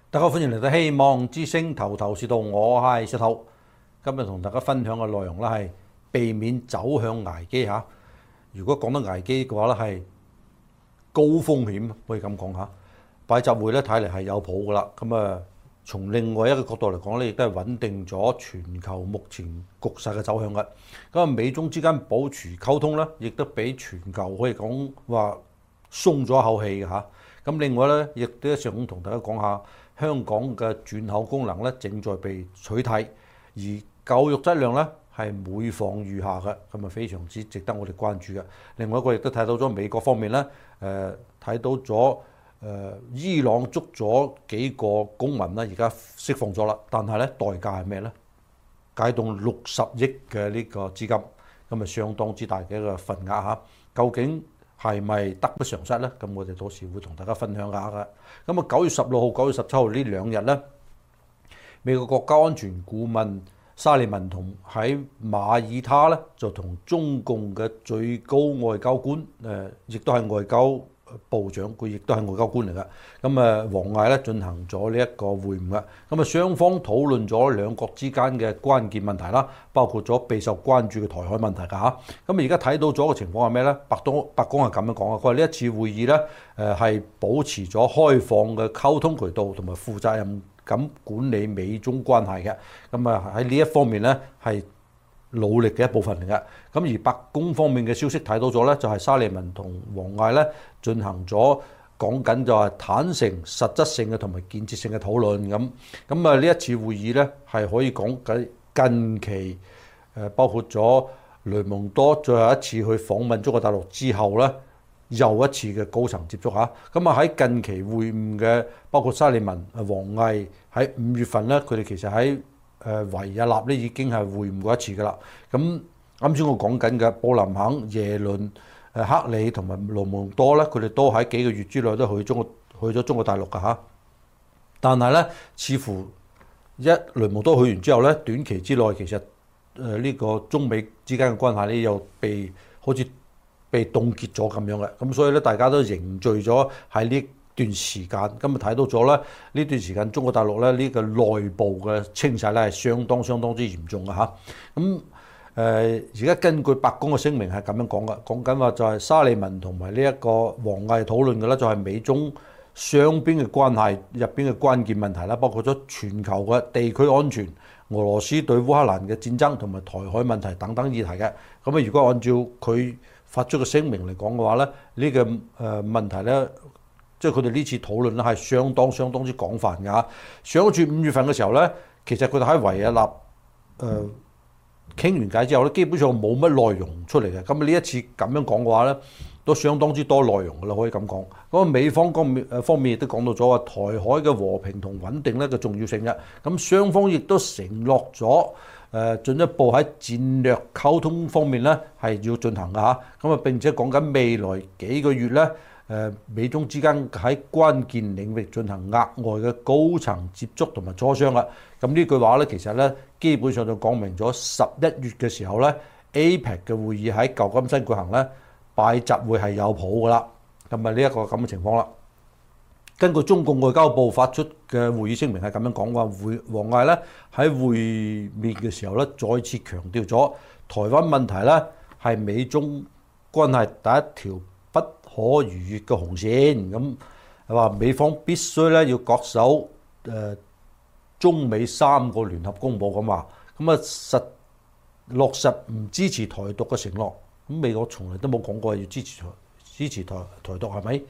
大家歡迎嚟到希望之星頭頭是道，我係石頭。今日同大家分享嘅內容咧係避免走向危機嚇。如果講得危機嘅話咧係高風險，可以咁講嚇。拜習會咧睇嚟係有譜噶啦。咁從另外一個角度嚟講咧，亦都係穩定咗全球目前局勢嘅走向嘅。咁美中之間保持溝通咧，亦都俾全球可以講話鬆咗一口氣嘅嚇。咁另外咧，亦都想同大家講下香港嘅轉口功能咧正在被取締，而教育質量咧係每況愈下嘅，咁非常之值得我哋關注嘅。另外一個亦都睇到咗美國方面咧，睇到咗伊朗捉咗幾個公民啦，而家釋放咗啦，但係咧代價係咩咧？解凍60億嘅呢個資金，咁相當之大嘅一個份額嚇，究竟係咪得不償失呢？咁我哋到時會同大家分享下嘅。咁9月16號、9月17號呢兩日呢，美國國家安全顧問沙利文同喺馬耳他呢，就同中共嘅最高外交官亦都係外交部長，佢亦都係外交官嚟嘅。咁王毅咧進行咗呢一個會晤嘅。咁雙方討論咗兩國之間嘅關鍵問題啦，包括咗備受關注嘅台海問題㗎嚇。咁而家睇到咗嘅情況係咩咧？白宮係咁樣講嘅，佢話呢一次會議咧係保持咗開放嘅溝通渠道同埋負責任咁管理美中關係嘅。咁喺呢一方面咧係努力嘅一部分嚟嘅。咁而白宮方面嘅消息睇到咗咧，就係沙利文同王毅咧進行咗講緊就係坦誠、實質性嘅同埋建設性嘅討論咁。呢一次會議咧係可以講緊近期包括咗雷蒙多最後一次去訪問中國大陸之後咧，又一次嘅高層接觸嚇。喺近期會晤嘅包括沙利文、王毅喺5月份咧，佢哋其實喺維也納咧已經係會晤過一次㗎啦。咁啱先我講緊嘅布林肯、耶倫、克里同埋雷蒙多咧，佢哋都喺幾個月之內都去咗中國大陸㗎嚇。但係咧，似乎雷蒙多去完之後咧，短期之內其實呢個中美之間嘅關係咧又好似被凍結咗咁樣嘅。咁所以咧，大家都凝聚咗喺呢段時間，咁睇到咗咧呢段時間中國大陸咧呢個內部嘅清洗咧係相當之嚴重嘅嚇。而家根據白宮嘅聲明係咁樣講嘅，講緊話就係沙利文同埋呢一個王毅討論嘅咧，就係美中雙邊嘅關係入邊嘅關鍵問題啦，包括咗全球嘅地區安全、俄羅斯對烏克蘭嘅戰爭同埋台海問題等等議題嘅。如果按照佢發出嘅聲明嚟講嘅話咧，呢個問題咧，即係佢哋呢次討論咧係相當之廣泛嘅嚇。上一次5月份嘅時候咧，其實佢哋喺維也納傾完偈之後咧，基本上冇乜內容出嚟嘅。咁呢一次咁樣講嘅話咧，都相當之多內容㗎啦，可以咁講。咁美方方面亦都講到咗話台海嘅和平同穩定咧嘅重要性嘅。咁雙方亦都承諾咗進一步喺戰略溝通方面咧係要進行嘅嚇。並且講緊未來幾個月咧，美中之間喺關鍵領域進行額外嘅高層接觸同埋磋商啦。咁呢句話咧，其實咧基本上就講明咗11月嘅時候咧 APEC 嘅會議喺舊金山舉行咧，拜習會係有譜噶啦。呢一個咁嘅情況啦。根據中共外交部發出嘅會議聲明係咁樣講話，王毅咧喺會面嘅時候咧，再次強調咗台灣問題咧係美中關係第一條不可逾越嘅紅線。咁係話美方必須咧要恪守中美3個聯合公佈咁話，落實唔支持台獨嘅承諾。咁美國從來都冇講過要支持台獨係咪？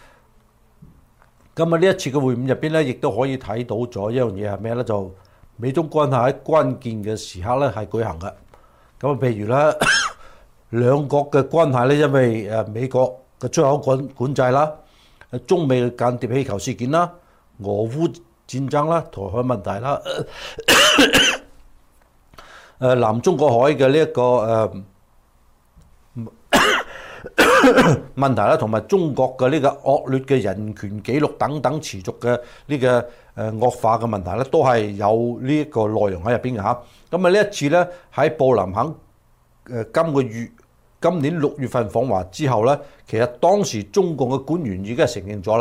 呢一次嘅會晤入邊咧，亦都可以睇到咗一樣嘢係咩咧？就美中關係喺關鍵嘅時刻咧係舉行嘅。譬如咧兩國嘅關係咧，因為美國嘅出口管制啦、中美嘅間諜氣球事件啦、俄烏戰爭啦、台海問題啦、南中國海嘅呢一個問題啦，同埋中國嘅呢個惡劣嘅人權紀錄等等持續嘅呢個惡化嘅問題咧，都係有呢一個內容喺入邊嘅嚇。呢一次咧喺布林肯今年6月份訪華之後咧，其實當時中共嘅官員已經係承認咗啦，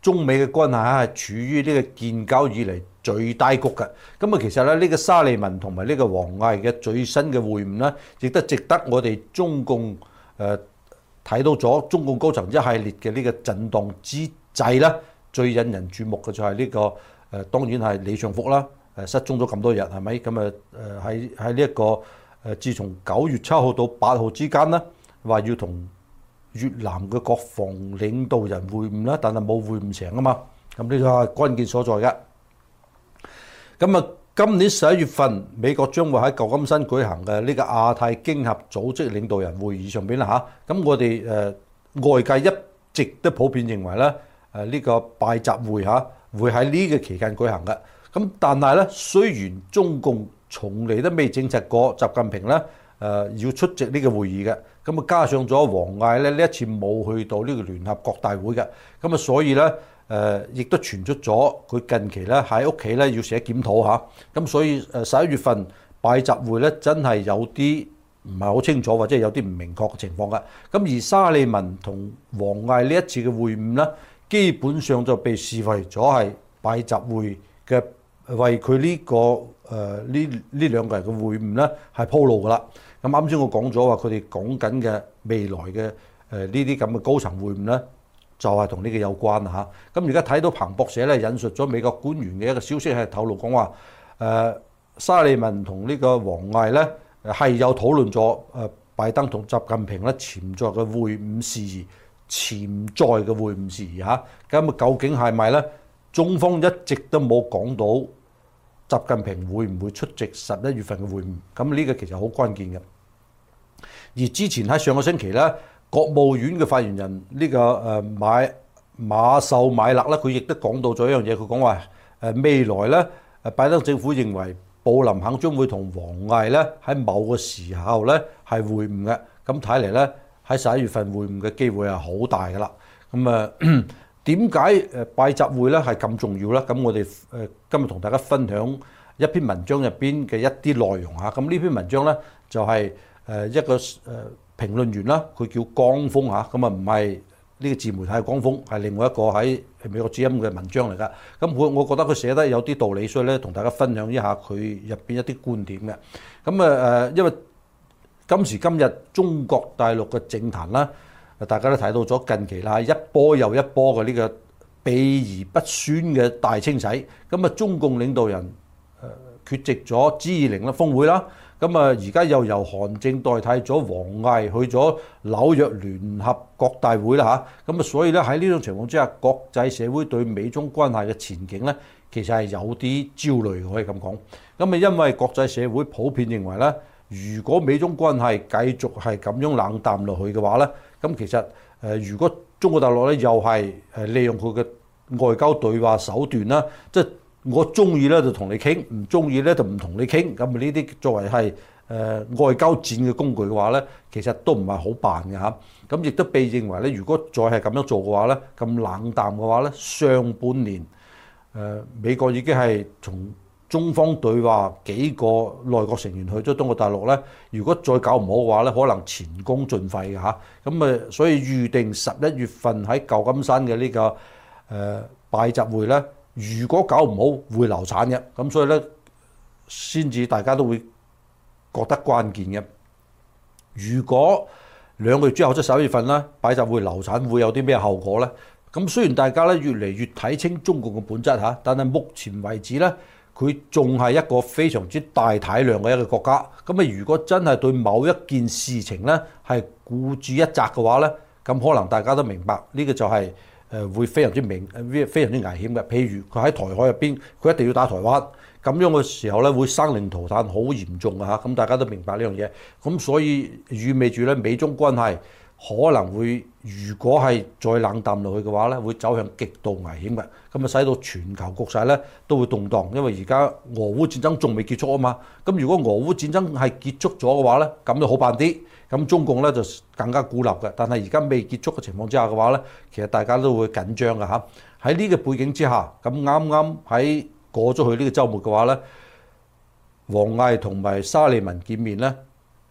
中美嘅關係係處於呢個建交以嚟最低谷嘅。咁啊，其實咧呢個沙利文同埋呢個王毅嘅最新嘅會晤咧，亦都值得我哋中共睇到咗中共高層一系列嘅呢個震盪之際咧，最引人注目嘅就係呢個當然係李尚福啦，失蹤咗咁多日係咪？咁啊喺呢一個自從9月7號到8號之間咧，話要同越南嘅國防領導人會晤啦，但係冇會晤成啊嘛。咁呢個係關鍵所在嘅。咁啊，今年11月份，美國將會喺舊金山舉行嘅呢個亞太經合組織領導人會議上邊啦嚇。咁我哋外界一直都普遍認為咧，呢個拜習會嚇會喺呢個期間舉行嘅。咁但係咧，雖然中共從嚟都未證實過習近平咧要出席呢個會議嘅，咁啊加上咗王毅咧呢一次冇去到呢個聯合國大會嘅，咁啊所以咧亦都傳出咗佢近期咧喺屋企咧要寫檢討嚇，咁所以11月份拜習會咧真係有啲唔係好清楚或者有啲唔明確嘅情況嘅。咁而沙利文同王毅呢一次嘅會晤咧，基本上就被視為咗係拜習會嘅為佢呢個呢兩個人嘅會晤咧係鋪路㗎啦。咁啱先我講咗話，佢哋講緊嘅未來嘅呢啲咁嘅高層會晤咧，就係同呢個有關嚇。咁而家睇到彭博社咧引述咗美國官員嘅一個消息係透露講話，沙利文同呢個王毅咧係有討論咗拜登同習近平咧潛在嘅會晤事宜，潛在嘅會晤事宜嚇。咁啊究竟係咪咧？中方一直都冇講到習近平會唔會出席11月份嘅會晤，咁呢個其實好關鍵嘅。而之前喺上個星期咧，國務院嘅發言人呢個馬秀買勒咧，佢亦都講到咗一樣嘢，佢講話未來咧拜登政府認為布林肯將會同王毅咧喺某個時候咧係會晤嘅，咁睇嚟咧喺11月份會晤嘅機會係好大㗎啦。咁點解拜習會咧係咁重要咧？咁我哋今日同大家分享一篇文章入邊嘅一啲內容嚇。咁呢篇文章咧就係一個評論員啦，佢叫江峰嚇。咁啊唔係呢個自媒體嘅江峰，係另外一個喺美國之音嘅文章嚟㗎。咁我覺得佢寫得有啲道理，所以咧同大家分享一下佢入邊一啲觀點嘅。咁因為今時今日中國大陸嘅政壇啦，大家都睇到咗近期啦，一波又一波嘅呢個秘而不宣嘅大清洗。咁啊，中共領導人缺席咗 G20 啦峰會啦。咁啊，而家又由韓正代替咗王毅去咗紐約聯合國大會啦嚇。咁啊，所以咧喺呢種情況之下，國際社會對美中關係嘅前景咧，其實係有啲焦慮，可以咁講。咁啊，因為國際社會普遍認為咧，如果美中關係繼續係咁樣冷淡落去嘅話咧，咁其實如果中國大陸咧又係利用佢嘅外交對話手段啦，即係我中意咧就同你傾，唔中意咧就唔同你傾，咁呢啲作為係外交戰嘅工具嘅話咧，其實都唔係好辦嘅嚇。咁亦都被認為咧，如果再係咁樣做嘅話咧，咁冷淡嘅話咧，上半年美國已經係從中方對話幾個內閣成員去咗中國大陸咧，如果再搞唔好嘅話咧，可能前功盡廢嘅嚇。咁所以預定11月份喺舊金山嘅呢個拜習會咧，如果搞唔好會流產嘅。咁所以咧，先至大家都會覺得關鍵嘅。如果2個月之後即係11月份啦，拜習會流產會有啲咩後果咧？咁雖然大家咧越嚟越睇清中共嘅本質嚇，但係目前為止咧，佢仲係一個非常之大體量嘅一個國家。咁啊，如果真係對某一件事情咧係孤注一擲嘅話咧，咁可能大家都明白呢個就係會非常之危險嘅。譬如佢喺台海入邊，佢一定要打台灣，咁樣嘅時候咧會生靈塗炭，好嚴重嘅嚇。咁大家都明白呢樣嘢。咁所以意味住咧，美中關係可能會，如果係再冷淡落去嘅話咧，會走向極度危險嘅。咁啊，使到全球局勢咧都會動盪，因為而家俄烏戰爭仲未結束啊嘛。咁如果俄烏戰爭係結束咗嘅話咧，咁就好辦啲。咁中共咧就更加孤立嘅。但係而家未結束嘅情況之下嘅話咧，其實大家都會緊張嘅嚇。喺呢個背景之下，咁啱啱喺過咗去呢個週末嘅話咧，王毅同埋沙利文見面咧，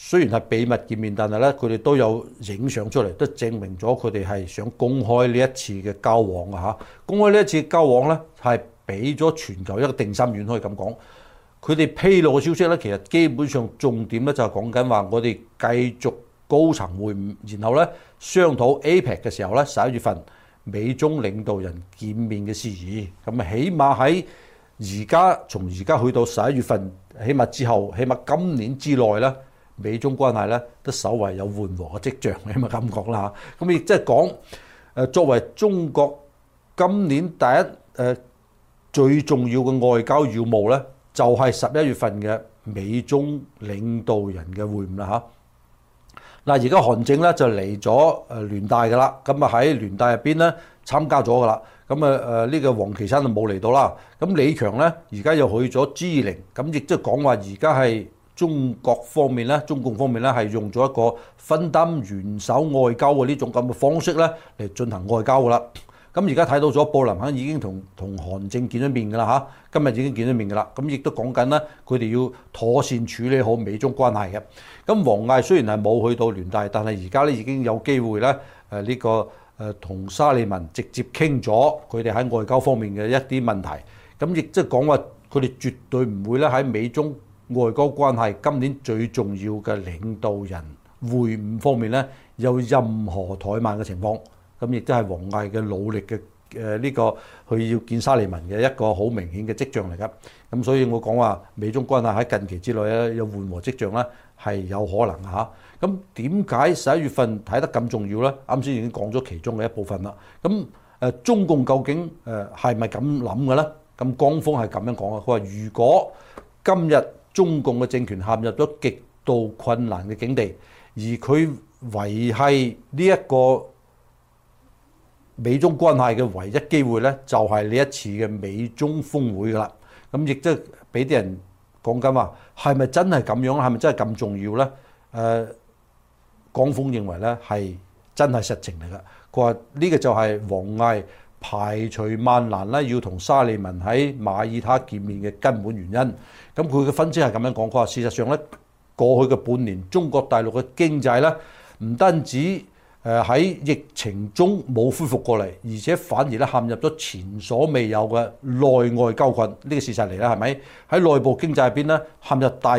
雖然係秘密見面，但係咧佢哋都有影相出嚟，都證明咗佢哋係想公開呢一次嘅交往啊嚇！公開呢一次交往咧，係俾咗全球一個定心丸，可以咁講。佢哋披露嘅消息咧，其實基本上重點咧就係講緊話，我哋繼續高層會晤，然後咧商討 APEC 嘅時候咧，11月份美中領導人見面嘅事宜。咁啊，起碼喺從而家去到11月份，起碼之後，起碼今年之內咧，美中關係咧都稍為有緩和嘅跡象，起碼咁講啦嚇。咁亦即係講作為中國今年第一最重要嘅外交要務咧，就係11月份嘅美中領導人嘅會晤啦嚇。嗱，而家韓正咧就嚟咗聯大噶啦，咁啊喺聯大入邊咧參加咗噶啦，咁呢個王岐山就冇嚟到啦。咁李強咧而家又去咗 G20，咁亦即係講話而家係中國方面咧，中共方面咧係用咗一個分擔元首外交嘅呢種咁嘅方式咧嚟進行外交噶啦。咁而家睇到咗布林肯已經同韓正見咗面㗎啦嚇，今日已經見咗面㗎啦。咁亦都講緊咧，佢哋要妥善處理好美中關係嘅。咁王毅雖然係冇去到聯大，但係而家咧已經有機會咧同沙利文直接傾咗佢哋喺外交方面嘅一啲問題。咁亦即係講話佢哋絕對唔會咧喺美中外交關係今年最重要嘅領導人會晤方面咧有任何怠慢嘅情況。咁亦都係王毅嘅努力嘅佢要見沙利文嘅一個好明顯嘅跡象嚟㗎。咁所以我講話美中關係喺近期之內咧有緩和跡象咧係有可能嚇。咁點解11月份睇得咁重要咧？啱先已經講咗其中嘅一部分啦。咁中共究竟係咪咁諗嘅咧？咁江峰係咁樣講啊，佢話如果今日中共嘅政權陷入咗極度困難嘅境地，而佢維係呢一個美中關係嘅唯一機會咧，就係呢一次嘅美中峰會㗎啦。咁亦即係俾啲人講緊話，係咪真係咁樣？係咪真係咁重要咧？江峰認為咧係真係實情嚟㗎。佢話呢個就係王毅排除萬難咧，要同沙利文喺馬耳他見面嘅根本原因。咁佢嘅分析係咁樣講，佢話事實上咧，過去嘅半年中國大陸嘅經濟咧，唔單止喺疫情中冇恢復過嚟，而且反而咧陷入咗前所未有嘅內外交困，呢個事實嚟啦，係咪？喺內部經濟入邊咧，陷入大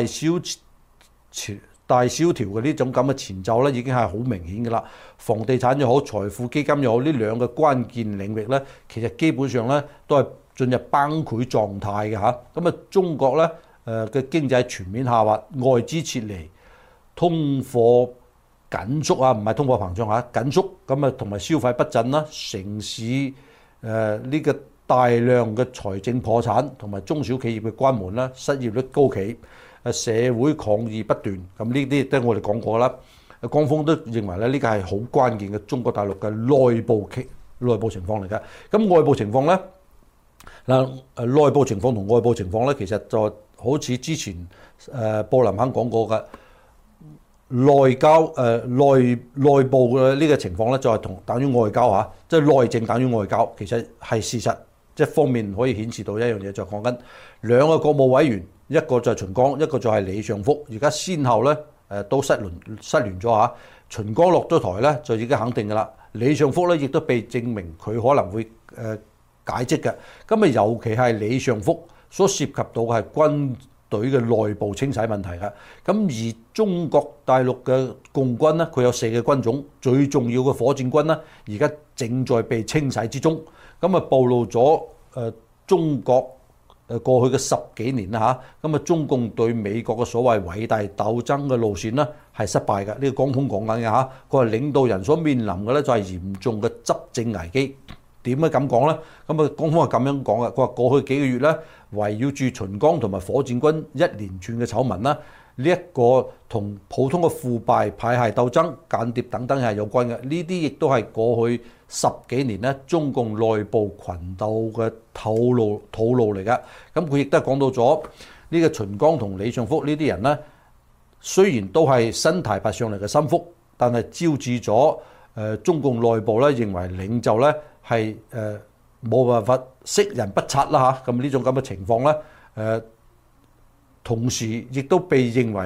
蕭條嘅呢種咁嘅前奏咧，已經係好明顯㗎啦。房地產又好，財富基金又好，呢兩個關鍵領域咧，其實基本上咧都係進入崩潰狀態嘅嚇。咁啊，中國咧嘅經濟全面下滑，外資撤離，通貨緊縮啊，唔係通貨膨脹嚇，緊縮。咁啊，同埋消費不振啦，城市呢個大量嘅財政破產，同埋中小企業嘅關門啦，失業率高企，社會抗議不斷。咁呢啲都我哋講過啦。江峰都認為咧，呢個係好關鍵嘅中國大陸嘅內部情況嚟㗎。咁外部情況咧，內部情況同外部情況咧，其實就好似之前布林肯講過嘅。內部嘅呢個情況咧，就係等於外交嚇，即係內政等於外交，其實係事實，即係方面可以顯示到一樣嘢，就講緊兩個國務委員，一個就係秦剛，一個就係李尚福，而家先後咧都失聯咗嚇。秦剛落咗台咧，就已經肯定㗎啦。李尚福咧亦都被證明佢可能會解職嘅。咁啊，尤其係李尚福所涉及到嘅係軍隊嘅內部清洗問題㗎。咁而中國大陸嘅共軍呢，佢有4個軍種，最重要嘅火箭軍呢，而家正在被清洗之中。咁啊，暴露咗中國過去嘅10幾年啦嚇。咁啊，中共對美國嘅所謂偉大鬥爭嘅路線呢，係失敗嘅。呢個江峰講緊嘅嚇，佢話領導人所面臨嘅咧就係嚴重嘅執政危機。點解咁講咧？咁啊，江峰係咁樣講嘅。佢話過去幾個月咧，圍繞住秦剛同埋火箭軍一連串嘅醜聞啦，呢一個同普通嘅腐敗、派系鬥爭、間諜等等係有關嘅。呢啲亦都係過去10幾年咧中共內部群鬥嘅套路嚟㗎。咁佢亦都係講到咗呢個秦剛同李尚福呢啲人咧，雖然都係新提拔上嚟嘅心腹，但係招致咗中共內部咧認為領袖咧係冇辦法識人不察啦嚇。咁呢種咁嘅情況咧，同時亦都被認為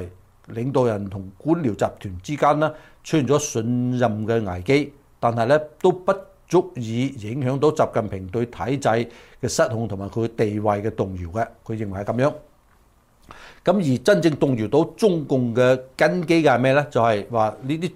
領導人同官僚集團之間呢出現咗信任嘅危機，但係咧都不足以影響到習近平對體制嘅失控同埋佢地位嘅動搖嘅。佢認為係咁樣。咁而真正動搖到中共嘅根基嘅係咩咧？就係話呢啲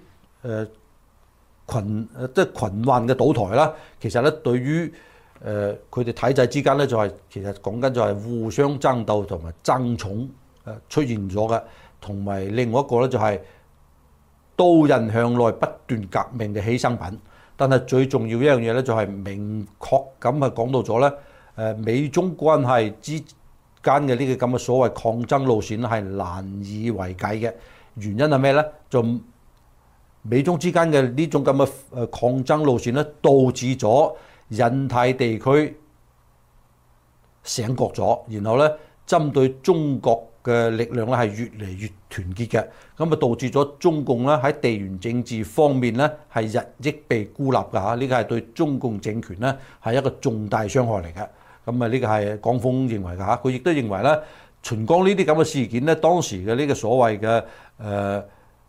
即係群患嘅倒台啦。其實咧對於佢哋體制之間咧就係其實講緊就係互相爭鬥同埋爭寵出現咗嘅，同埋另外一個咧就係刀刃向內不斷革命嘅犧牲品。但係最重要一樣嘢咧就係明確咁係講到咗咧美中關係之間嘅呢個咁嘅所謂抗爭路線係難以為繼嘅。原因係咩咧？就美中之間嘅呢種咁嘅抗爭路線咧，導致咗印太地區醒覺咗，然後咧針對中國嘅力量咧係越嚟越團結嘅，咁啊導致咗中共咧喺地緣政治方面咧係日益被孤立㗎嚇，呢個係對中共政權咧係一個重大傷害嚟嘅。咁啊呢個係江峰認為㗎嚇，佢亦都認為咧秦剛呢啲咁嘅事件咧，當時嘅呢個所謂嘅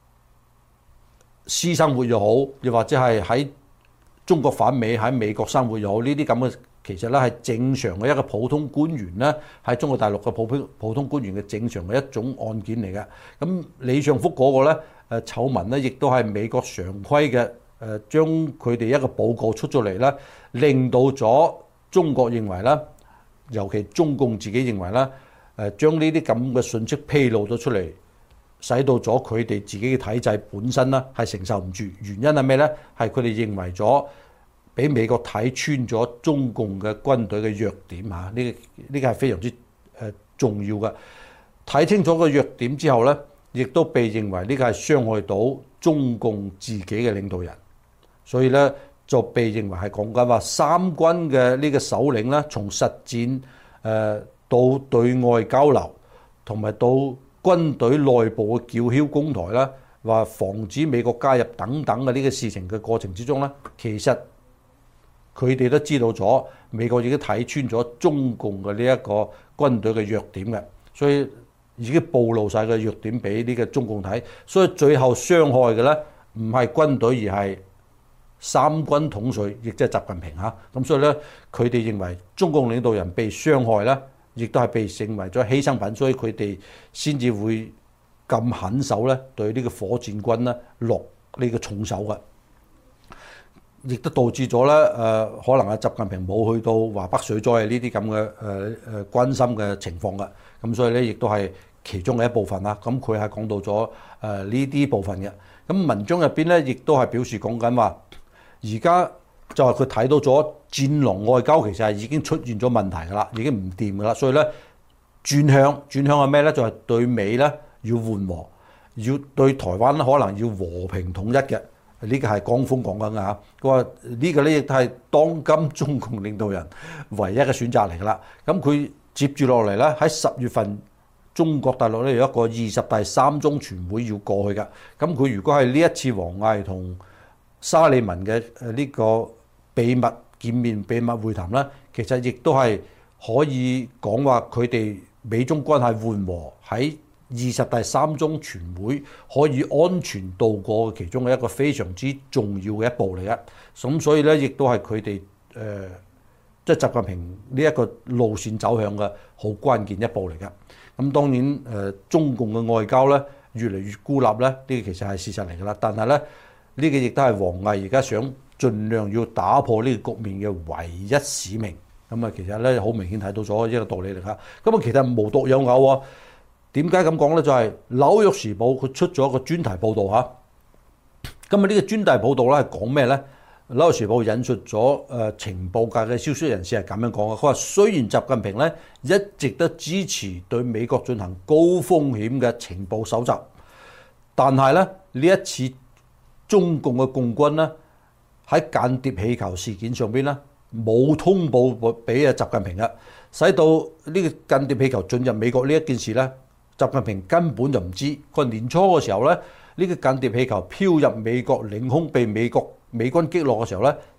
私生活又好，又或者係喺中國反美喺美國生活又好，呢啲咁嘅其實咧係正常嘅一個普通官員咧喺中國大陸嘅普通官員嘅正常嘅一種案件嚟嘅。咁李尚福嗰個咧醜聞咧，亦都係美國常規嘅將佢哋一個報告出咗嚟咧，令到咗中國認為咧，尤其中共自己認為咧將呢啲咁嘅信息披露咗出嚟，使到咗佢哋自己嘅體制本身咧係承受唔住。原因係咩咧？係佢哋認為咗俾美國睇穿咗中共嘅軍隊嘅弱點嚇，呢個係非常之重要嘅。睇清楚個弱點之後咧，亦都被認為呢個係傷害到中共自己嘅領導人，所以咧就被認為係講緊話三軍嘅呢個首領咧，從實戰到對外交流，同埋到軍隊內部嘅叫囂攻台啦，話防止美國加入等等嘅呢個事情嘅過程之中咧，其實佢哋都知道咗美國已經睇穿咗中共嘅呢一個軍隊嘅弱點嘅，所以已經暴露晒個弱點俾呢個中共睇，所以最後傷害嘅咧唔係軍隊而係三軍統帥，亦即係習近平嚇。咁所以咧，佢哋認為中共領導人被傷害咧，亦都係被成為咗犧牲品，所以佢哋先至會咁狠手咧，對呢個火箭軍咧落呢個重手嘅，亦都導致咗咧可能習近平冇去到華北水災呢啲咁嘅關心嘅情況嘅，咁所以咧亦都係其中嘅一部分啦。咁佢係講到咗呢啲部分嘅。咁文章入邊咧，亦都係表示講緊話，而家就係佢睇到咗戰狼外交其實係已經出現咗問題㗎啦，已經唔掂㗎啦，所以咧轉向係咩咧？就係對美咧要緩和，要對台灣咧可能要和平統一嘅。呢個係江峰講緊㗎嚇。佢話呢個咧亦都係當今中共領導人唯一嘅選擇嚟㗎啦。咁佢接住落嚟咧喺10月份，中國大陸咧有一個20大3中全會要過去㗎。咁佢如果係呢一次王毅同沙利文嘅呢個秘密見面、秘密會談咧，其實亦都係可以講話佢哋美中關係緩和，喺20大3中全會可以安全度過其中嘅一個非常之重要嘅一步嚟嘅。咁所以咧，亦都係佢哋即係習近平呢一個路線走向嘅好關鍵一步嚟嘅。咁當然中共嘅外交咧越嚟越孤立咧，呢個其實係事實嚟㗎啦。但係咧呢個亦都係王毅而家想盡量要打破呢個局面嘅唯一使命。咁啊，其實咧好明顯睇到咗一個道理嚟㗎。咁啊，其實無獨有偶喎。點解咁講咧？就係《紐約時報》佢出咗一個專題報導嚇。咁啊，呢個專題報導咧係講咩咧？《紐約時報》引述咗情報界嘅消息人士係咁樣講嘅。佢話雖然習近平咧一直都支持對美國進行高風險嘅情報搜集，但係咧呢一次中共嘅共軍咧喺間諜氣球事件上邊咧冇通報俾習近平嘅，使到呢個間諜氣球進入美國呢一件事咧，習近平根本就唔知。佢年初嘅時候咧，呢個間諜氣球飄入美國領空被美軍擊落嘅時候咧，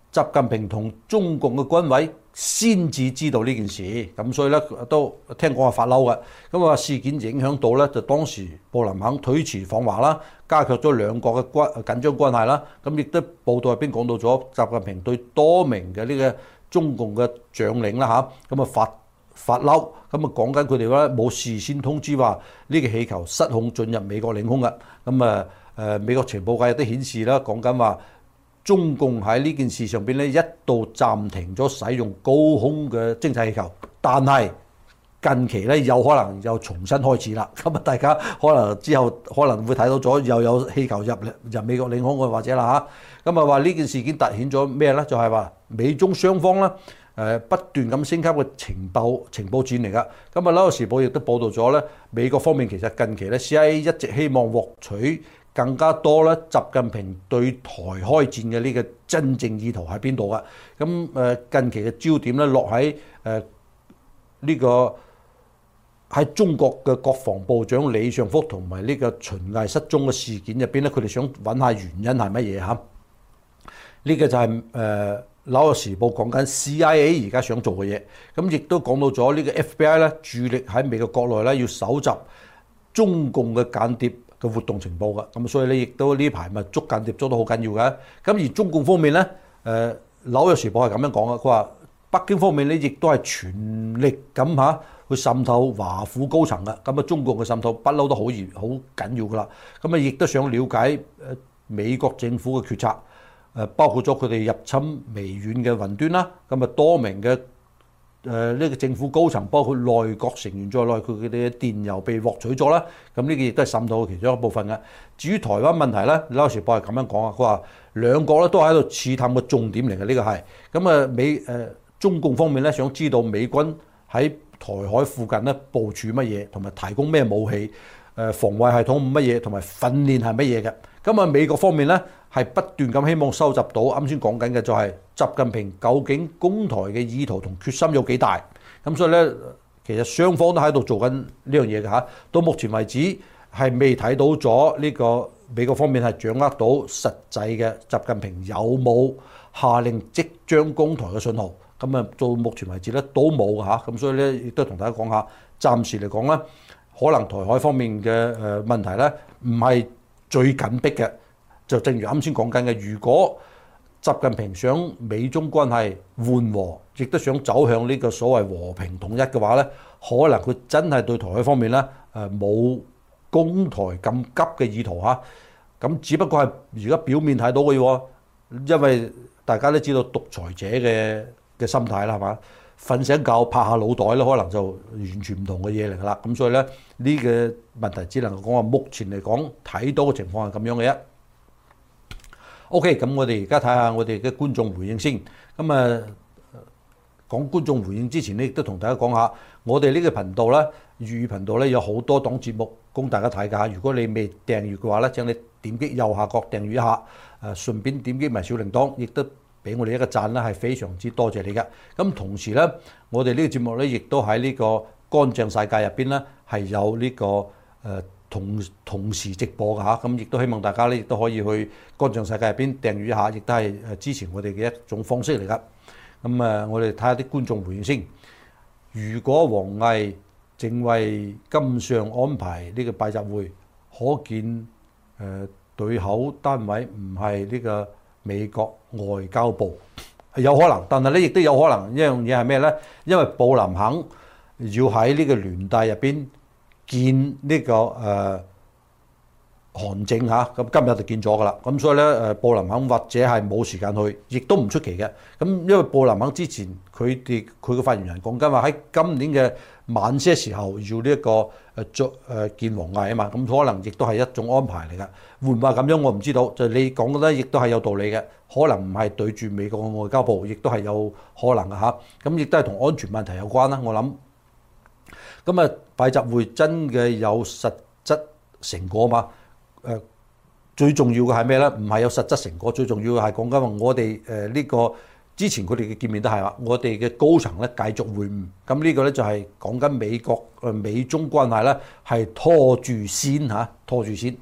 習近平同中共嘅軍委先至知道呢件事，咁所以咧都聽講係發嬲嘅。咁啊事件影響到咧，就當時布林肯推遲訪華啦，加強咗兩國嘅緊張關係啦。咁亦都報道入邊講到咗習近平對多名嘅呢個中共嘅將領啦嚇，咁啊發嬲，咁啊講緊佢哋咧冇事先通知話呢個氣球失控進入美國領空嘅。咁美國情報界亦都顯示啦，講緊話。中共喺呢件事上邊咧一度暫停咗使用高空嘅偵察氣球，但係近期咧有可能又重新開始啦。咁啊，大家可能之後可能會睇到咗又有氣球入美國領空嘅或者啦嚇。咁啊話呢件事件突顯咗咩咧？就係話美中雙方咧不斷咁升級嘅情報戰嚟㗎。咁啊，《紐約時報》亦都報導咗咧，美國方面其實近期咧 CIA 一直希望獲取更加多咧，習近平對台開戰嘅呢個真正意圖喺邊度啊？咁近期嘅焦點咧落喺呢個喺中國嘅國防部長李尚福同埋呢個秦毅失蹤嘅事件入邊咧，佢哋想揾下原因係乜嘢嚇？呢個就係紐約時報講緊 CIA 而家想做嘅嘢，咁亦都講到咗呢個 FBI 咧，主力喺美國國內咧要搜集中共嘅間諜嘅活動情報㗎，咁所以咧亦都呢排咪捉間諜捉得好緊要嘅。咁而中共方面咧，紐約時報係咁樣講嘅，佢話北京方面咧亦都係全力咁去滲透華府高層嘅。咁啊，中共嘅滲透不嬲都好緊要㗎啦。咁啊，亦都想了解美國政府嘅決策，包括咗佢哋入侵微軟嘅雲端啦。咁啊，多名嘅呢個政府高層，包括內閣成員在內，佢哋嘅電郵被獲取咗啦。咁呢個亦都係滲透其中一部分嘅。至於台灣問題咧，《紐約時報》係咁樣講啊，佢話兩國咧都喺度試探嘅重點嚟嘅，呢個係咁啊。中共方面咧想知道美軍喺台海附近咧部署乜嘢，同埋提供咩武器，防衛系統乜嘢，同埋訓練係乜嘢嘅。咁啊，美國方面咧係不斷咁希望收集到啱先講緊嘅，就係習近平究竟攻台嘅意圖同決心有幾大。咁所以咧，其實雙方都喺度做緊呢樣嘢嘅嚇。到目前為止係未睇到咗呢個美國方面係掌握到實際嘅習近平有冇下令即將攻台嘅信號。咁啊，到目前為止咧都冇嘅嚇。咁所以咧，亦都同大家講下，暫時嚟講咧，可能台海方面嘅問題咧唔係最緊迫嘅。就正如啱先講緊嘅，如果習近平想美中關係緩和，亦都想走向呢個所謂和平統一嘅話咧，可能佢真係對台海方面咧冇攻台咁急嘅意圖嚇。咁只不過係而家表面睇到嘅喎，因為大家都知道獨裁者嘅心態啦，係嘛？瞓醒覺拍下腦袋咧，可能就完全唔同嘅嘢嚟㗎啦。咁所以咧，呢個問題只能夠講話，目前嚟講睇到嘅情況係咁樣嘅啫。OK，咁我哋而家睇下我哋嘅觀眾回應先。咁講觀眾回應之前咧，亦都同大家講下，我哋呢個頻道咧，粵語頻道咧有好多檔節目供大家睇㗎。如果你未訂閱嘅話咧，請你點擊右下角訂閱一下，順便點擊埋小鈴鐺，亦都俾我哋一個讚啦，係非常之多謝你嘅。咁同時咧，我哋呢個節目咧，亦都喺呢個乾淨世界入邊咧，係有呢個同時直播嘅嚇。咁亦都希望大家咧，亦都可以去乾淨世界入邊訂閱一下，亦都係支持我哋嘅一種方式嚟㗎。咁我哋睇下啲觀眾回應先。如果王毅正為今上安排呢個拜集會，可見對口單位唔係呢個美國外交部，有可能，但係咧亦都有可能一樣嘢係咩咧？因為布林肯要喺呢個聯大入邊見呢個韓正嚇，咁今日就見咗噶啦。咁所以咧布林肯或者係冇時間去，亦都唔出奇嘅。咁因為布林肯之前佢嘅發言人講緊話喺今年嘅晚些時候要呢一個見王毅啊嘛，咁可能亦都係一種安排嚟㗎。會唔會咁樣我唔知道，就你講嘅咧，亦都係有道理嘅。可能唔係對住美國嘅外交部，亦都係有可能嘅嚇。咁亦都係同安全問題有關啦，我諗。咁拜習會真嘅有實質成果嘛？最重要嘅係咩咧？唔係有實質成果，最重要嘅係講緊話我哋呢個之前佢哋嘅見面都係話，我哋嘅高層咧繼續會晤。咁呢個咧就係講緊美國美中關係咧係拖住先嚇，拖住先。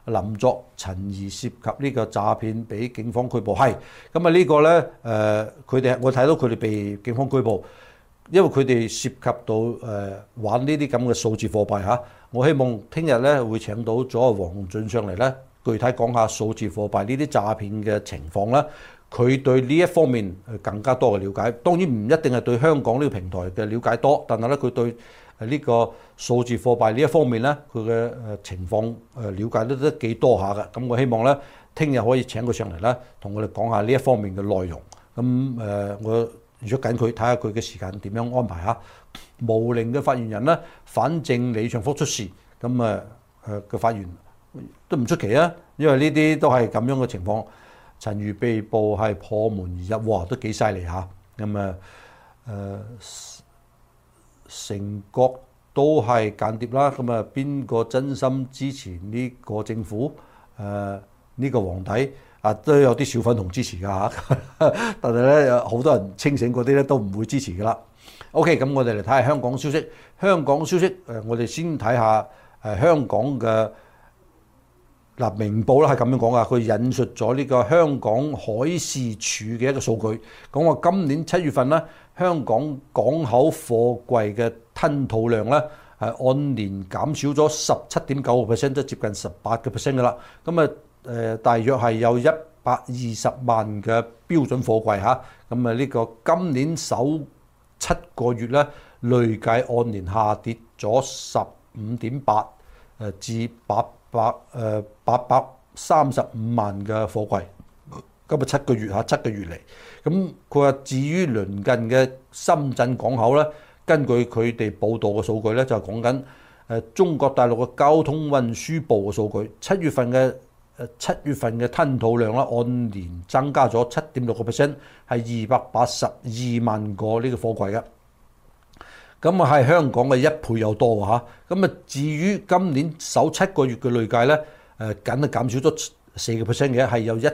林作陳怡涉及呢個詐騙，俾警方拘捕。係咁啊，呢個咧佢哋我睇到佢哋被警方拘捕，因為佢哋涉及到玩呢啲咁嘅數字貨幣嚇。我希望聽日咧會請到咗黃俊上嚟咧，具體講下數字貨幣呢啲詐騙嘅情況啦。佢對呢一方面更加多嘅了解，當然唔一定係對香港呢個平台嘅了解多，但係咧佢對呢個數字貨幣呢一方面咧，佢嘅情況了解都幾多下嘅。咁我希望咧，聽日可以請佢上嚟咧，同我哋講下呢一方面嘅內容。咁我約緊佢睇下佢嘅時間點樣安排嚇。無令嘅發言人咧，反正李長福出事，咁嘅發言都唔出奇啊，因為呢啲都係咁樣嘅情況。陳瑜被捕係破門而入，哇，都幾犀利嚇。咁成國都係間諜啦。咁邊個真心支持呢個政府？呢個皇帝都有啲小粉紅支持㗎嚇。但係咧，好多人清醒嗰啲咧都唔會支持㗎啦。OK， 咁我哋嚟睇下香港消息。香港消息我哋先睇下香港嘅。明報啦係咁樣講啊，佢引述咗呢個香港海事處嘅一個數據，講話今年7月份咧，香港港口貨櫃嘅吞吐量咧係按年減少咗17.9%，即係接近18%㗎啦。咁大約係有120萬嘅標準貨櫃嚇。咁呢個今年首7個月咧，累計按年下跌咗15.8%，至835萬嘅貨櫃，今日7個月嚟。咁佢話至於鄰近嘅深圳港口咧，根據佢哋報道嘅數據咧，就係講緊中國大陸嘅交通運輸部嘅數據，7月份嘅吞吐量咧，按年增加咗7.6%，係282萬個呢個貨櫃嘅。咁係香港嘅1倍有多嚇。咁至於今年首7個月嘅累計咧，緊係減少咗4%嘅，係有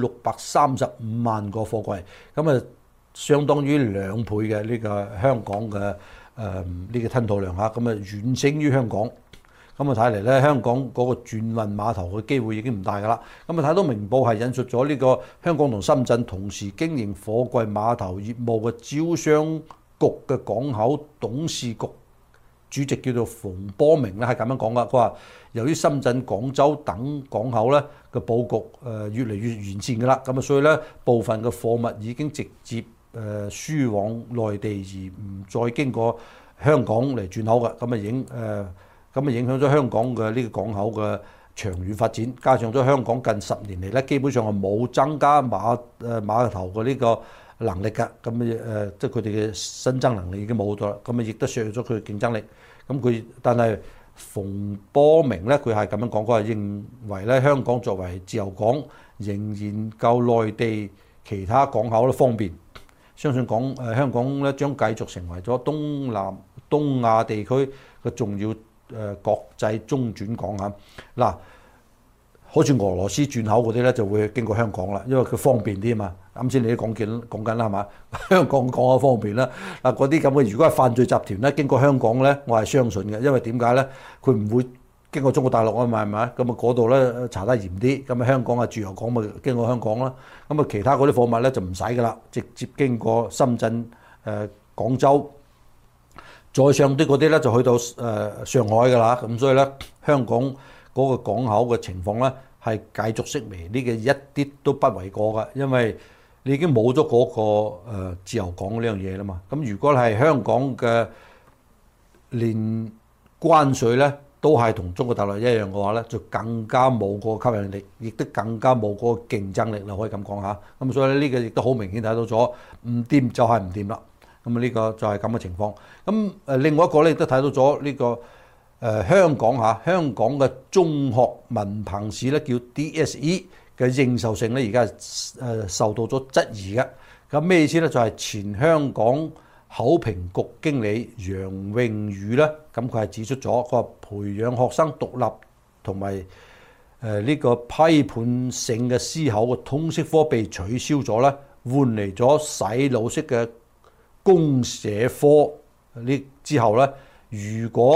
1635萬個貨櫃。咁相當於2倍嘅呢個香港嘅呢個吞吐量嚇。咁遠勝於香港。咁睇嚟咧，香港嗰個轉運碼頭嘅機會已經唔大㗎啦。咁睇到明報係引述咗呢個香港同深圳同時經營貨櫃碼頭業務嘅招商局嘅港口董事局主席叫做馮波明咧，係咁樣講噶。佢話由於深圳、廣州等港口咧嘅佈局越嚟越完善㗎啦，咁所以咧部分嘅貨物已經直接輸往內地，而唔再經過香港嚟轉口㗎。咁影響咗香港嘅呢個港口嘅長遠發展，加上咗香港近10年嚟咧，基本上係冇增加碼頭嘅呢個能力㗎。即係佢哋嘅新增能力已經冇咗啦。亦都削弱咗佢嘅競爭力。但係馮波明咧，佢係咁樣講，佢話認為咧，香港作為自由港，仍然夠內地其他港口都方便。相信香港咧將繼續成為咗東亞地區嘅重要國際中轉港嚇。嗱，好似俄羅斯轉口嗰啲咧就會經過香港啦，因為佢方便啲啊嘛。啱先你都講緊啦係嘛？香港港口方便啦。嗱，嗰啲咁嘅如果係犯罪集團咧，經過香港咧，我係相信嘅，因為點解咧？佢唔會經過中國大陸啊嘛，係咪？咁嗰度咧查得嚴啲，咁香港係自由港，咪經過香港啦。其他嗰啲貨物咧就唔使噶啦，直接經過深圳、廣州。再上啲嗰啲咧就去到上海㗎啦。咁所以咧，香港嗰個港口嘅情況咧係繼續式微，呢個一啲都不為過㗎，因為你已經冇咗嗰個自由港呢樣嘢啦嘛。咁如果係香港嘅連關稅咧都係同中國大陸一樣嘅話咧，就更加冇個吸引力，亦都更加冇個競爭力啦，可以咁講下。咁所以呢個亦都好明顯睇到咗，唔掂就係唔掂啦。呢個就係咁嘅情況。另外一個咧亦都睇到咗呢個香港嘅中學文憑試咧叫 DSE 嘅認受性咧，而家係受到咗質疑嘅。咁咩意思咧？就係前香港考評局經理楊穎宇咧，咁佢係指出咗，佢話培養學生獨立同埋呢個批判性嘅思考嘅通識科被取消咗咧，換嚟咗洗腦式嘅公社科之後咧，如果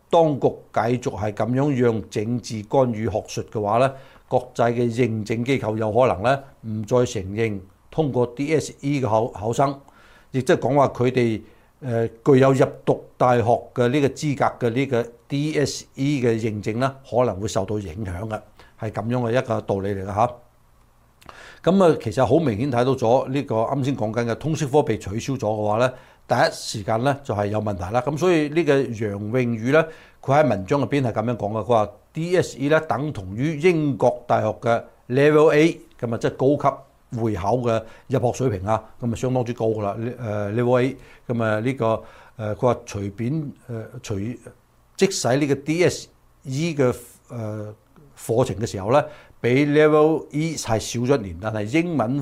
當局繼續係咁樣讓政治干預學術嘅話咧，國際嘅認證機構有可能咧唔再承認通過 DSE 嘅考生，亦即係講話佢哋具有入讀大學嘅呢個資格嘅呢個 DSE 嘅認證咧，可能會受到影響嘅，係咁樣嘅一個道理嚟嘅嚇。咁啊，其實好明顯睇到咗呢個啱先講緊嘅通識科被取消咗嘅話咧，第一時間咧就係有問題啦。咁所以呢個楊穎宇咧，佢喺文章入邊係咁樣講嘅，佢話 DSE 咧等同於英國大學嘅 Level A， 咁啊即係高級會考嘅入學水平啊，咁啊相當之高噶啦。Level A， 咁啊呢個佢話隨便即使呢個 DSE 嘅課程嘅時候咧，比 Level E 係少咗一年，但係英文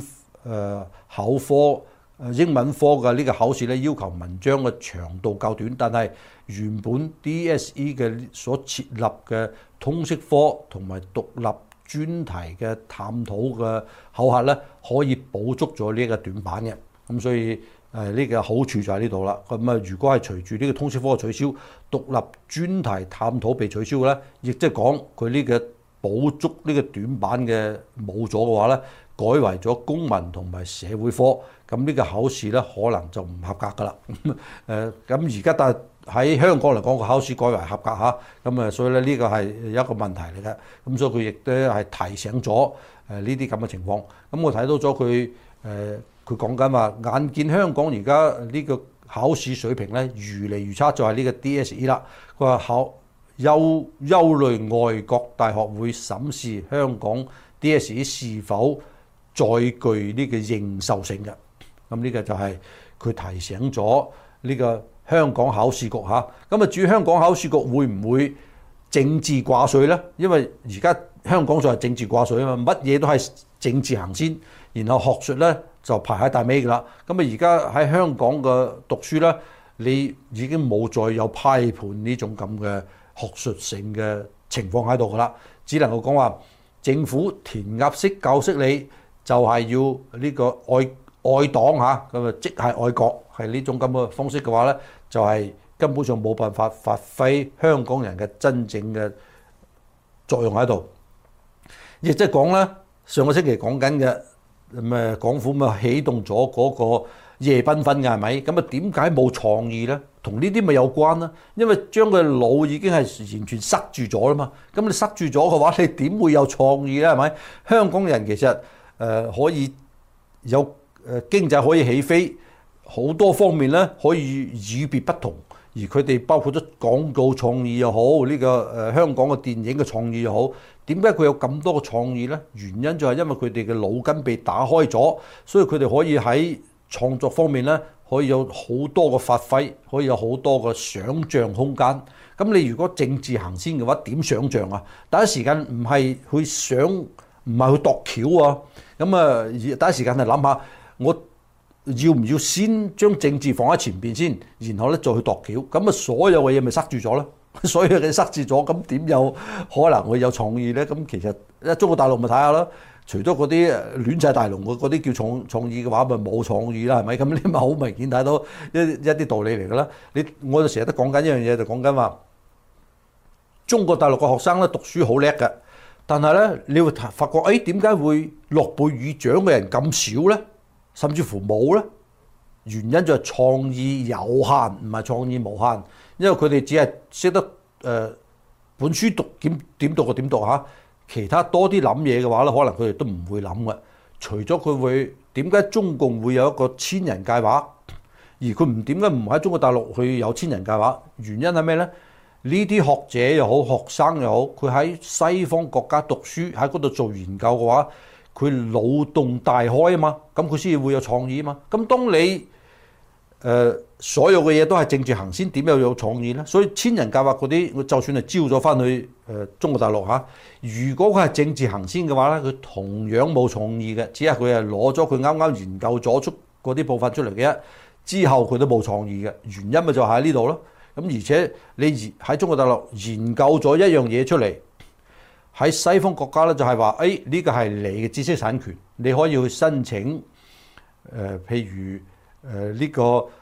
英文科嘅呢個考試咧，要求文章嘅長度較短，但係原本 DSE 嘅所設立嘅通識科同埋獨立專題嘅探討嘅考核咧，可以補足咗呢個短板嘅。咁所以呢個好處就喺呢度啦。咁啊，如果係隨住呢個通識科嘅取消，獨立專題探討被取消嘅咧，亦即係講佢呢個補足呢個短板嘅冇咗嘅話咧，改為咗公民同埋社會科，咁呢個考試咧可能就唔合格噶啦。咁而家但係喺香港嚟講，個考試改為合格嚇，咁啊所以咧呢個係一個問題嚟嘅。咁所以佢亦都係提醒咗呢啲咁嘅情況。咁我睇到咗佢講緊話，眼見香港而家呢個考試水平咧越嚟越差，就係呢個 DSE 啦。佢話憂慮外國大學會審視香港 DSE 是否再具呢個認受性嘅。咁呢個就係佢提醒咗呢個香港考試局嚇。咁啊，至於香港考試局會唔會政治掛帥呢？因為而家香港就係政治掛帥啊嘛，乜嘢都係政治行先，然後學術呢就排喺大尾㗎啦。咁啊，而家喺香港嘅讀書呢，你已經冇再有批判呢種咁嘅學術性嘅情況喺度㗎啦，只能夠講話政府填鴨式教識你，就係要呢個愛黨嚇，咁啊即係愛國，係呢種咁嘅方式嘅話咧，就係根本上冇辦法發揮香港人嘅真正嘅作用喺度。亦即係講咧，上個星期講緊嘅咁港府咪起動咗嗰個夜繽紛嘅係咪？咁啊點解冇創意咧？同呢啲咪有關啦，因為將佢腦已經係完全塞住咗啦嘛。咁你塞住咗嘅話，你點會有創意咧？係咪？香港人其實可以有經濟可以起飛，好多方面咧可以與別不同。而佢哋包括咗廣告創意又好，呢個香港嘅電影嘅創意又好，點解佢有咁多嘅創意咧？原因就係因為佢哋嘅腦筋被打開咗，所以佢哋可以喺創作方面咧，可以有好多嘅發揮，可以有好多嘅想像空間。咁你如果政治行先嘅話，點想像啊？第一時間唔係去想，唔係去度橋啊。咁啊，第一時間係諗下，我要唔要先將政治放喺前邊先，然後咧再去度橋。咁啊，所有嘅嘢咪塞住咗咧？所有嘅塞住咗，咁點有可能會有創意咧？咁其實中國大陸咪睇下啦。除咗嗰啲亂晒大龍嗰啲叫創意嘅話，咪冇創意啦，係咪？咁你咪好明顯睇到一啲道理嚟㗎啦。我就成日都講緊一樣嘢，就講緊話中國大陸嘅學生咧讀書好叻嘅，但係咧你會發覺，點解會諾貝爾獎嘅人咁少咧？甚至乎冇咧？原因就係創意有限，唔係創意無限，因為佢哋只係識得本書讀點讀就點讀嚇。其他多啲諗嘢嘅話咧，可能佢哋都唔會諗嘅。除咗佢會點解中共會有一個千人計劃，而佢點解唔喺中國大陸去有千人計劃？原因係咩呢？呢啲學者又好，學生又好，佢喺西方國家讀書喺嗰度做研究嘅話，佢腦洞大開啊嘛，咁佢先至會有創意啊嘛。咁當你所有嘅嘢都係政治行先，點又有創意呢？所以千人計劃嗰啲，我就算係招咗翻去中國大陸嚇，如果佢係政治行先嘅話咧，佢同樣冇創意嘅，只係佢係攞咗佢啱啱研究咗出嗰啲部分出嚟嘅啫，之後佢都冇創意嘅。原因咪就喺呢度咯。咁而且你喺中國大陸研究咗一樣嘢出嚟，喺西方國家咧就係話，呢個係你嘅知識產權，你可以去申請譬如呢個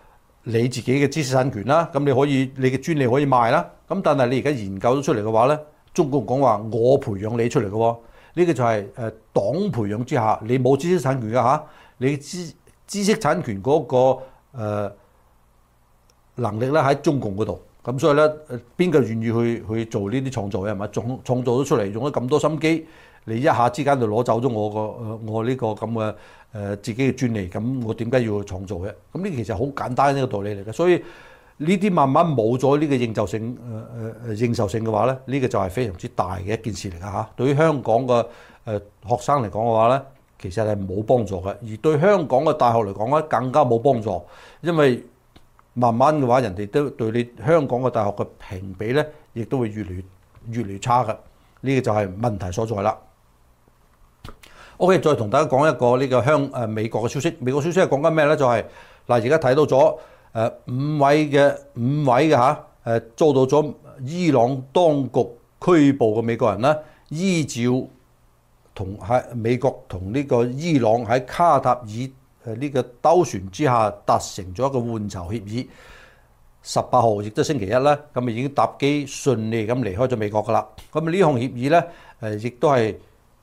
你自己嘅知識產權啦，咁你嘅專利可以賣啦。咁但係你而家研究咗出嚟嘅話咧，中國講話我培養你出嚟嘅喎，呢個就係黨培養之下，你冇知識產權㗎嚇，你知識產權嗰個能力咧喺中共嗰度。咁所以咧，邊個願意去做呢啲創造嘅係咪？創造咗出嚟，用咗咁多心機，你一下之間就攞走咗我呢個咁嘅自己嘅專利，咁我點解要去創造嘅？咁呢其實好簡單一個道理嚟嘅。所以呢啲慢慢冇咗呢個認受性嘅話咧，呢個就係非常之大嘅一件事嚟㗎嚇。對於香港嘅學生嚟講嘅話咧，其實係冇幫助嘅，而對香港嘅大學嚟講咧，更加冇幫助，因為慢慢嘅話，人哋都對你香港嘅大學嘅評比咧，亦都會越嚟越差嘅。呢個就係問題所在啦。OK， 再同大家講一個呢個美國嘅消息。美國消息係講緊咩咧？就係嗱，而家睇到咗五位嘅嚇遭到咗伊朗當局拘捕嘅美國人啦，依照同喺美國同呢個伊朗喺卡塔爾呢個兜船之下達成咗一個換囚協議。18號亦都星期一啦，咁已經搭機順利咁離開咗美國噶啦。咁呢項協議咧，亦都係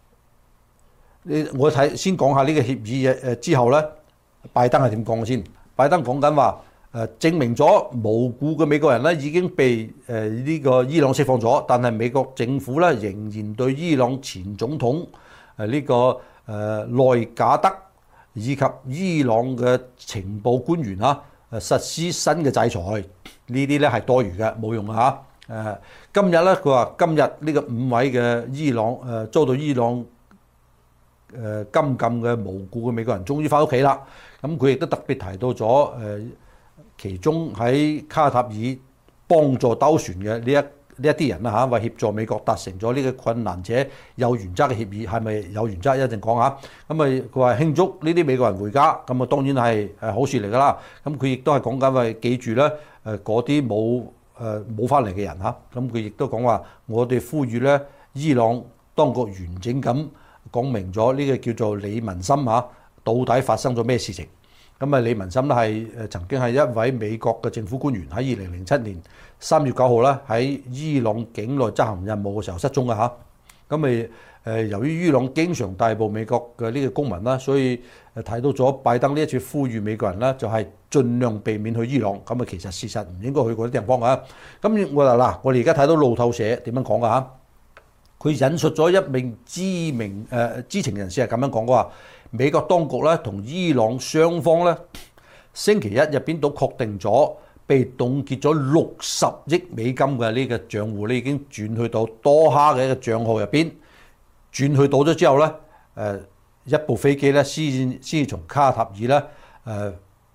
我先講下呢個協議之後咧，拜登係點講嘅先？拜登講緊話證明咗無辜嘅美國人咧已經被呢個伊朗釋放咗，但係美國政府咧仍然對伊朗前總統呢個內賈德以及伊朗嘅情報官員實施新嘅制裁，呢啲咧係多餘嘅，冇用嘅嚇。今日咧佢話今日呢個5位嘅伊朗遭到伊朗監禁嘅無辜嘅美國人終於翻屋企啦。咁佢亦都特別提到咗其中喺卡塔爾幫助兜船嘅呢一啲人啦嚇，為協助美國達成咗呢個困難且有原則嘅協議，係咪有原則一陣講下。咁佢話慶祝呢啲美國人回家，咁當然係好事嚟㗎啦。咁佢亦都係講緊話記住咧嗰啲冇翻嚟嘅人嚇。咁佢亦都講話我哋呼籲咧伊朗當局完整咁講明咗呢個叫做李文森到底發生咗咩事情。咁李文森咧係曾經係一位美國嘅政府官員，喺2007年3月9號咧喺伊朗境內執行任務嘅時候失蹤嘅嚇。咁由於伊朗經常逮捕美國嘅呢個公民啦，所以睇到咗拜登呢一次呼籲美國人咧就係盡量避免去伊朗。咁其實事實唔應該去嗰啲地方㗎。咁我哋而家睇到路透社點樣講㗎嚇？佢引述咗一名知情人士係咁樣講嘅話。美國當局咧同伊朗雙方咧星期一入邊都確定咗被凍結咗60億美金嘅呢個帳戶咧已經轉去到多哈嘅一個帳號入邊，轉去到咗之後咧一部飛機咧先從卡塔爾咧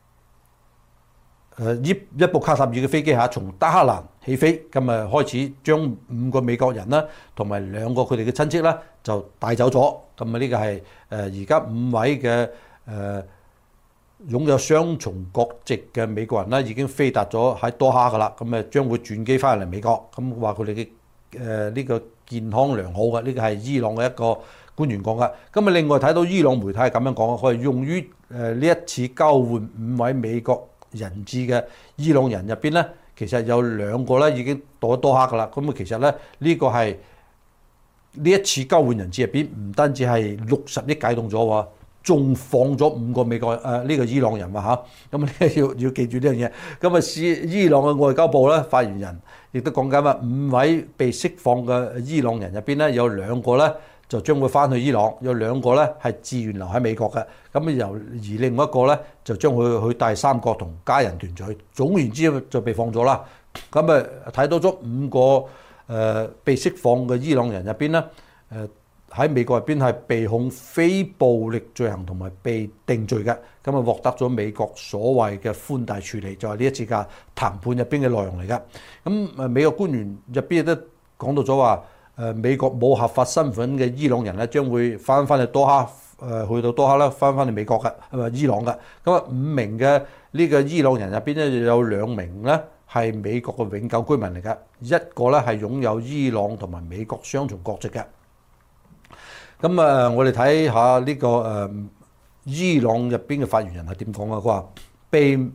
一部卡塔爾嘅飛機從德黑蘭起飛，咁開始將5個美國人啦同埋2個佢哋嘅親戚咧就帶走咗。咁呢個係而家5位嘅擁有雙重國籍嘅美國人咧已經飛達咗喺多哈噶啦，咁將會轉機翻嚟美國。咁話佢哋嘅呢個健康良好嘅，呢個係伊朗嘅一個官員講嘅。咁另外睇到伊朗媒體係咁樣講，佢係用於呢一次交換5位美國人質嘅伊朗人入邊咧，其實有2個咧已經到咗多哈噶啦。咁其實咧呢個係呢一次交換人質入邊，唔單止係60億解凍咗喎，仲放咗5個美國呢個伊朗人嚇。咁要記住呢樣嘢。咁伊朗嘅外交部咧發言人亦都講緊話，5位被釋放嘅伊朗人入邊咧有2個咧就將會翻去伊朗，有2個咧係自願留喺美國嘅。而另外一個咧就將會去第三國同家人團聚。總言之就被放咗啦。咁睇到咗5個被釋放嘅伊朗人入邊咧，喺美國入邊係被控非暴力罪行同埋被定罪嘅，咁獲得咗美國所謂嘅寬大處理，就係呢一次嘅談判入邊嘅內容嚟㗎。咁美國官員入邊都講到咗話，美國冇合法身份嘅伊朗人咧將會翻去多哈，去到多哈啦，翻去美國嘅，伊朗嘅。咁5名嘅呢個伊朗人入邊咧有2名咧係美國嘅永久居民嚟㗎，一個咧係擁有伊朗同埋美國雙重國籍嘅。咁我哋睇下呢個伊朗入邊嘅發言人係點講啊？佢話被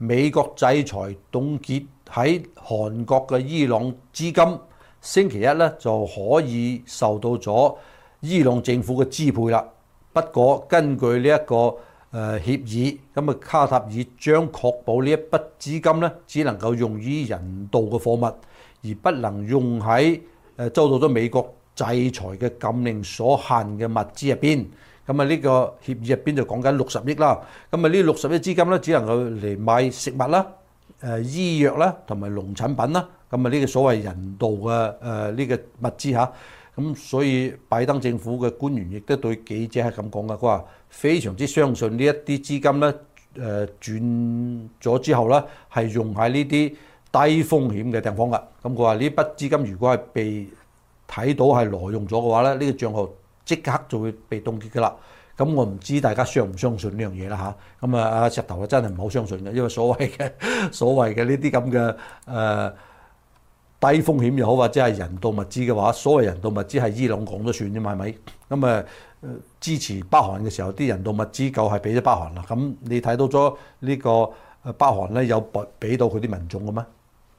美國制裁凍結喺韓國嘅伊朗資金，星期一咧就可以受到咗伊朗政府嘅支配啦。不過根據呢一個協議，咁卡塔爾將確保呢一筆資金咧只能夠用於人道嘅貨物，而不能用喺遭到咗美國制裁嘅禁令所限嘅物資入邊。咁呢個協議入邊就講緊60億啦。咁呢60億資金咧只能夠嚟買食物啦、醫藥啦同埋農產品啦。咁呢個所謂人道嘅呢個物資嚇。咁所以拜登政府嘅官員亦都對記者係咁講嘅，佢話非常之相信呢一啲資金咧轉咗之後咧係用喺呢啲低風險嘅地方㗎。咁佢話呢筆資金如果係被睇到係挪用咗嘅話咧，呢個帳號即刻就會被凍結㗎啦。咁我唔知大家相唔相信呢樣嘢啦嚇。咁阿石頭真係唔好相信嘅，因為所謂嘅呢啲咁嘅低風險又好，或者係人道物資嘅話，所謂人道物資係伊朗講咗算啫嘛，係咪？咁支持北韓嘅時候，啲人道物資夠係俾咗北韓啦。咁你睇到咗呢個北韓咧有俾到佢啲民眾嘅咩？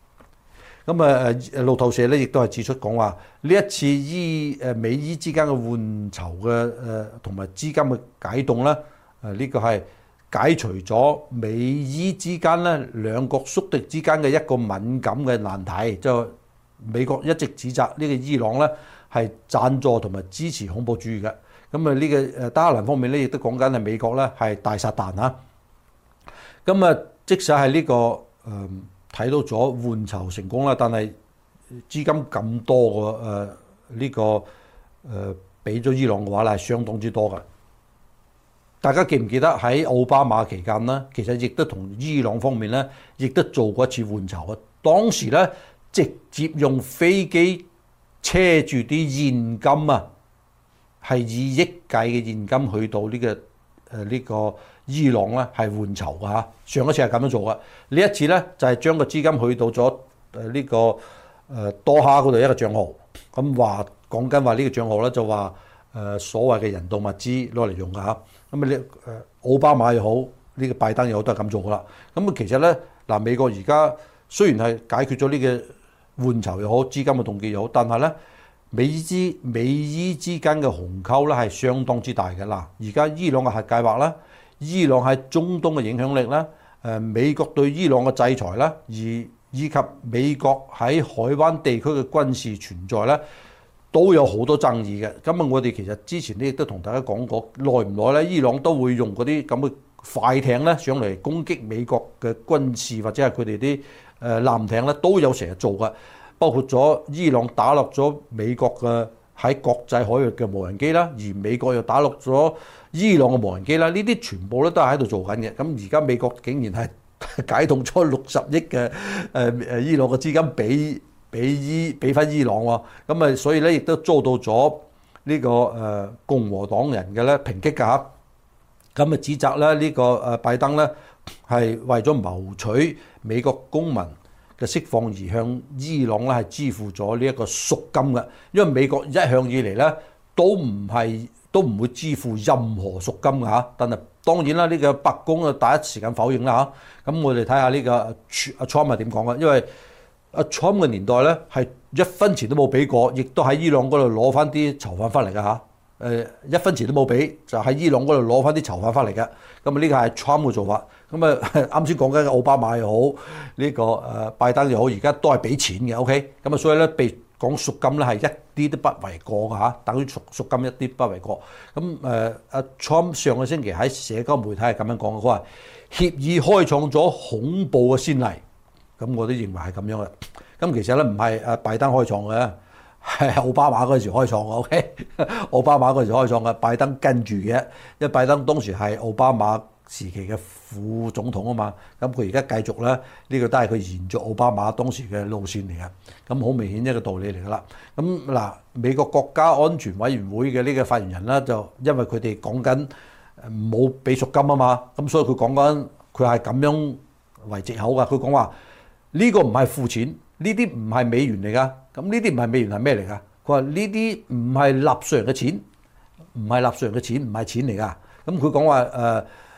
咁路透社咧亦都係指出講話，呢一次美伊之間嘅換籌嘅同埋資金嘅解凍咧，呢個係解除咗美伊之間咧兩國宿敵之間嘅一個敏感嘅難題，就美國一直指責呢個伊朗咧係贊助同埋支持恐怖主義嘅。咁呢個德黑蘭方面咧亦都講緊係美國咧係大撒旦嚇。咁即使係呢個睇到咗換籌成功啦，但係資金咁多個呢個俾咗伊朗嘅話咧係相當之多嘅。大家記唔記得喺奧巴馬期間呢，其實亦都同伊朗方面咧，亦都做過一次換籌啊。當時咧直接用飛機車住啲現金啊，係以億計嘅現金去到呢個伊朗咧係換籌嘅嚇。上一次係咁樣做嘅，呢一次咧就係將個資金去到咗呢個多哈嗰度一個帳號，咁講緊話呢個帳號咧就話所謂嘅人道物資攞嚟用嘅嚇。咁你奧巴馬又好，呢個拜登又好，都係咁做噶啦。咁其實咧嗱，美國而家雖然係解決咗呢個換籌又好，資金嘅凍結又好，但係咧美伊之間嘅鴻溝咧係相當之大嘅嗱。而家伊朗嘅核計劃啦，伊朗喺中東嘅影響力啦，美國對伊朗嘅制裁啦，以及美國喺海灣地區嘅軍事存在咧，都有好多爭議嘅。咁我哋其實之前咧亦都同大家講過，耐唔耐咧，伊朗都會用嗰啲咁嘅快艇咧上嚟攻擊美國嘅軍事或者係佢哋啲艦艇咧，都有成日做嘅。包括咗伊朗打落咗美國嘅喺國際海域嘅無人機啦，而美國又打落咗伊朗嘅無人機啦，呢啲全部咧都係喺度做緊嘅。咁而家美國竟然係解凍咗60億嘅伊朗嘅資金俾翻伊朗喎，咁所以咧亦都遭到咗呢個共和黨人嘅咧抨擊㗎嚇。咁指責咧呢個拜登咧係為咗謀取美國公民嘅釋放而向伊朗咧係支付咗呢一個贖金嘅，因為美國一向以嚟咧都唔會支付任何贖金嘅嚇。但係當然啦，呢個白宮啊第一時間否認啦嚇。咁我哋睇下呢個阿 Trump 係點講嘅，因為阿 Trump 嘅年代咧係1分錢都冇俾過，亦都喺伊朗嗰度攞翻啲囚犯翻嚟嘅嚇。1分錢都冇俾，就喺伊朗嗰度攞翻啲囚犯翻嚟嘅。咁呢個係 Trump 嘅做法。咁啱先講緊嘅奧巴馬又好，呢個拜登又好，而家都係俾錢嘅。OK，咁所以咧被講贖金咧係一啲都不為過嘅嚇，等於贖金一啲不為過。咁阿 Trump 上個星期喺社交媒體係咁樣講嘅，佢話協議開創咗恐怖嘅先例。咁我都認為係咁樣嘅。咁其實咧唔係拜登開創嘅，係奧巴馬嗰陣時開創嘅。OK，奧巴馬嗰陣時開創嘅，拜登跟住嘅，因為拜登當時係奧巴馬時期嘅副總統啊嘛。咁佢而家繼續咧，呢個都係佢延續奧巴馬當時嘅路線嚟嘅。咁好明顯一個道理嚟㗎啦。咁嗱，美國國家安全委員會嘅呢個發言人咧，就因為佢哋講緊冇俾贖金啊嘛，咁所以佢講緊佢係咁樣為藉口㗎。佢講話呢個唔係付錢，呢啲唔係美元嚟㗎。咁呢啲唔係美元係咩嚟㗎？佢話呢啲唔係納稅人嘅錢，唔係納稅人嘅錢，唔係錢嚟㗎。咁佢講話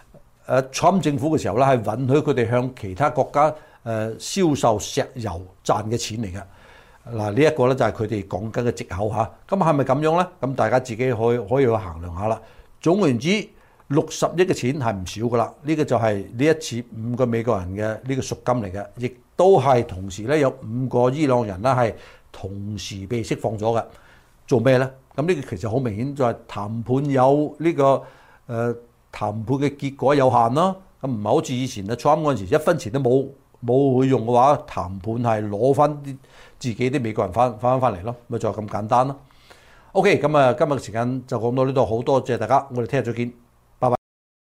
Trump 政府嘅時候咧，係允許佢哋向其他國家銷售石油賺嘅錢嚟嘅。嗱，呢一個咧就係佢哋講緊嘅藉口嚇。咁係咪咁樣咧？咁大家自己可以去衡量下啦。總而言之，60億嘅錢係唔少噶啦。呢個就係呢一次5個美國人嘅呢個贖金嚟嘅，亦都係同時咧有5個伊朗人啦係同時被釋放咗嘅。做咩咧？咁呢個其實好明顯就係談判有呢個談判嘅結果有限啦。咁唔係好似以前啊 Trump 嗰陣時1分錢都冇去用嘅話，談判係攞翻啲自己啲美國人翻嚟咯，咪就係咁簡單咯。OK，咁今日嘅時間就講到呢度，好多謝大家，我哋聽日再見。